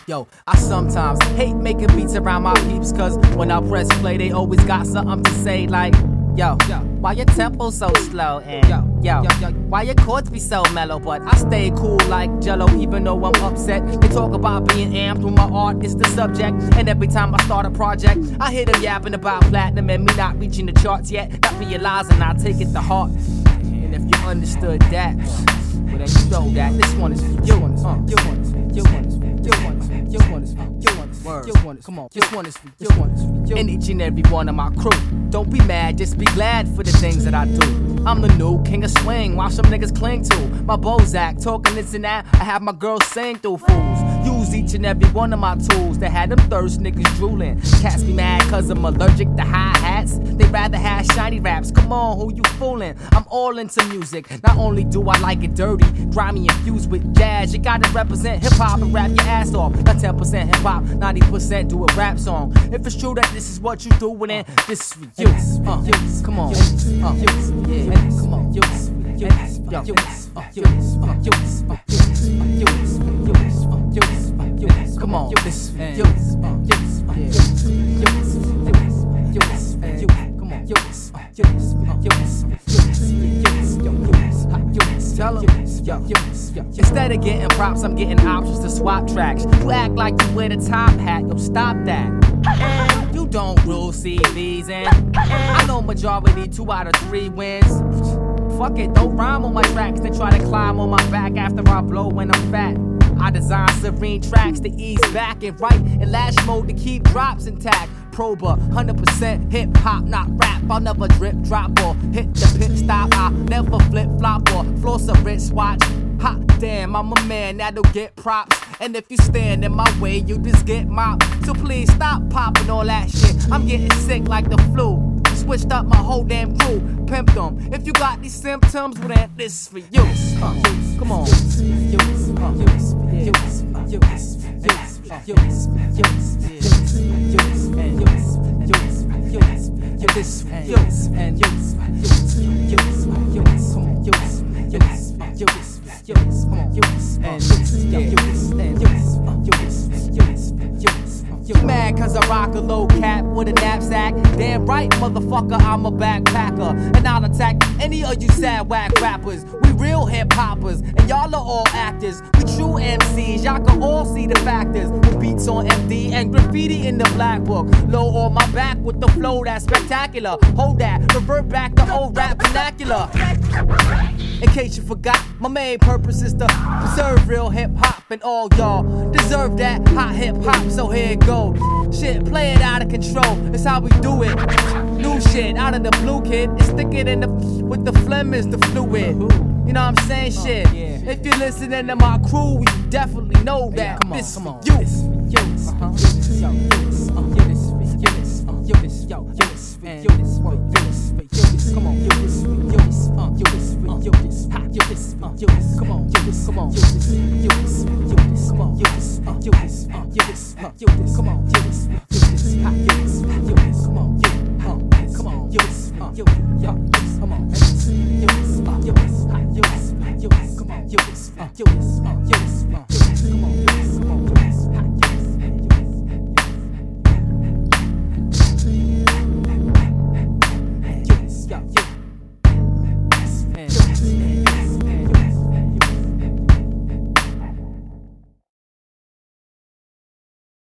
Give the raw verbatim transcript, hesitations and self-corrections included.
Yo, I sometimes hate making beats around my peeps, cause when I press play, they always got something to say like, yo, yo, why your tempo so slow? And yo, yo, yo, why your chords be so mellow? But I stay cool like Jello, even though I'm upset. They talk about being amped when my art is the subject. And every time I start a project, I hear them yapping about platinum and me not reaching the charts yet. Not realizing I take it to heart. And if you understood that, well then you know that this one is for you. Uh, you one is for you. One is for you. One is for you. One is for you. One is for you. One is come on. This one is for you. One is for you. And each and every one of my crew. Don't be mad, just be glad for the things that I do. I'm the new king of swing, while some niggas cling to my Bozak, talking this and that. I have my girls sing through fools. Use each and every one of my tools that had them thirst niggas drooling. Cats be mad cause I'm allergic to hi-hats. They rather have shiny raps. Come on, who you fooling? I'm all into music. Not only do I like it dirty, grimy infused with jazz, you gotta represent hip-hop and rap your ass off. Not ten percent hip-hop, ninety percent do a rap song. If it's true that this is what you doing, then this is for you. Uh, come on. Uh, yeah. Come on. Yo. Yo. Yo. Come on, this and yo, yes, yes, yes, yes, come on, yes, yes, yes, yes, tell 'em, yo, instead of getting props, I'm getting options to swap tracks. You act like you wear the top hat, yo, stop that. And you don't rule C Vs, and, and I know majority two out of three wins. Fuck it, don't rhyme on my tracks, then try to climb on my back after I blow when I'm fat. I design serene tracks to ease back and right in lash mode to keep drops intact. Proba, one hundred percent hip hop, not rap. I'll never drip drop or hit the pit stop. I'll never flip flop or floss a wristwatch. Hot damn, I'm a man that'll get props. And if you stand in my way, you just get mopped. So please stop popping all that shit. I'm getting sick like the flu. Switched up my whole damn crew, pimped them. If you got these symptoms, well then this is for you. Uh, come on. You mad cause I rock a low cap with a knapsack? Damn right, motherfucker, I'm a backpacker. And I'll attack any of you sad whack rappers. We real hip hoppers, and y'all are all actors. We true M Cs, y'all can all see the factors. With beats on M D and graffiti in the black book. Low on my back with the flow that's spectacular. Hold that, revert back to old rap vernacular. In case you forgot, my main purpose is to preserve real hip hop, and all y'all deserve that hot hip hop, so here it go. Shit, play it out of control, that's how we do it. New shit, out of the blue kid, and stick it in the, with the phlegm is the fluid. You know what I'm saying? Shit, if you're listening to my crew, you definitely know that. Come on, this come on. You. Uh-huh. Come on, yo, this, yo, this, uh, yo, this, uh, yo, this, uh, yo, this, uh, yo, this, come on, yo, this, come on, yo, this, yo, this.